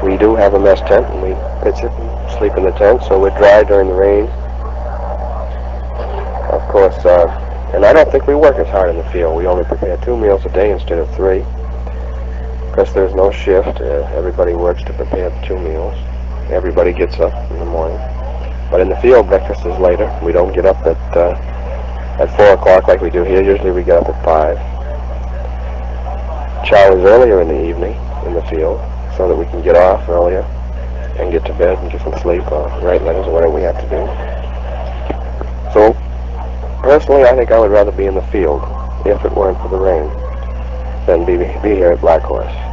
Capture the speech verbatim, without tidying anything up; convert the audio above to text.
we do have a mess tent, and we pitch it and sleep in the tent, so we're dry during the rain. Of course, uh, and I don't think we work as hard in the field. We only prepare two meals a day instead of three. Because there's no shift, uh, everybody works to prepare the two meals. Everybody gets up in the morning. But in the field, breakfast is later. We don't get up at uh, at four o'clock like we do here. Usually we get up at five. Chow is earlier in the evening in the field, so that we can get off earlier and get to bed and get some sleep or write letters or whatever we have to do. So, personally, I think I would rather be in the field, if it weren't for the rain, than be, be here at Black Horse.